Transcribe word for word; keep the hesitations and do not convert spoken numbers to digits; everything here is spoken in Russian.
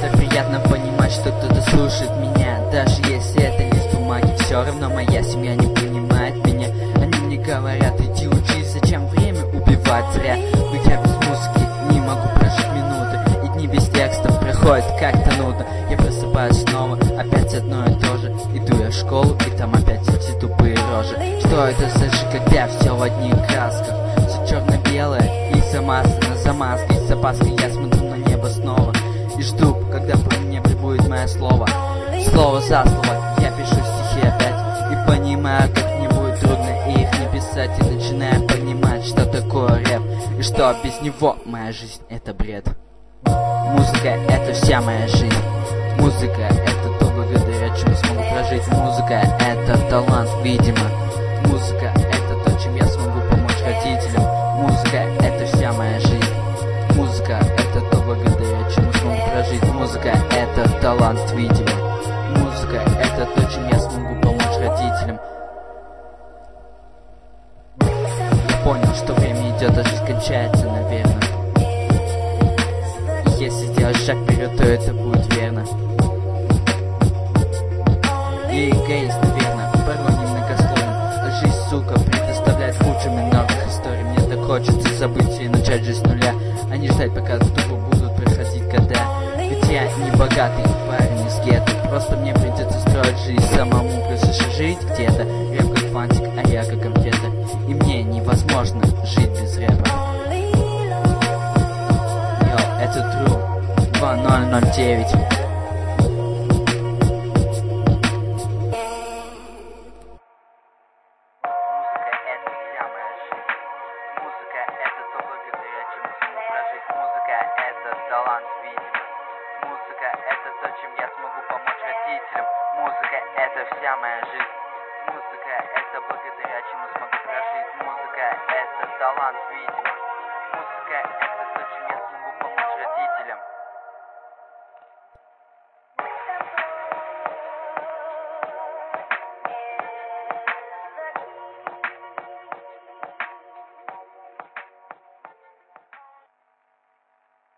Так приятно понимать, что кто-то слушает меня. Даже если это лист бумаги, все равно моя семья не понимает меня. Они мне говорят: иди учись, зачем время убивать зря. Но я без музыки не могу прожить минуты, и дни без текстов проходят как-то нудно. Я просыпаюсь снова, опять одно и то же. Иду я в школу, и там опять эти тупые рожи. Что это за жизнь, когда все в одних красках? Все черно-белое и замазано замазкой. С опаской я смотрю на небо снова и жду, когда по мне прибудет мое слово. Слово за слово я пишу стихи опять, и понимаю, как мне будет трудно их не писать. И начинаю понимать, что такое рэп, и что без него моя жизнь — это бред. Музыка — это вся моя жизнь. Музыка — это то, благодаря чему смогу прожить. Музыка — это талант, видимо. Музыка — это то, чем я смогу помочь родителям. Музыка — это вся моя жизнь. Музыка — это то, благодаря чему смогу прожить. Музыка — это талант, видимо. Музыка — это то, чем я смогу помочь родителям. Я понял, что время идет, а жизнь кончается, наверное. И если сделать шаг вперед, то это будет верно. Я эгоист, наверное, порой немногословен. А жизнь, сука, предоставляет кучу новых историй. Мне так хочется забыть и начать жизнь с нуля, а не ждать, пока тупо будут проходить года. Ведь я не богатый парень из гетто, просто мне придется строить жизнь самому, плюс еще жить где-то. Рэп как фантик, а я как конфета, и мне невозможно жить без рэпа. Йо, это True два ноль ноль девять. Талант, видимо. Музыка — это то, чем я смогу помочь родителям. Музыка — это вся моя жизнь. Музыка — это благодаря чему смогу прожить. Музыка — это талант, видимо. Музыка — это то, чем я смогу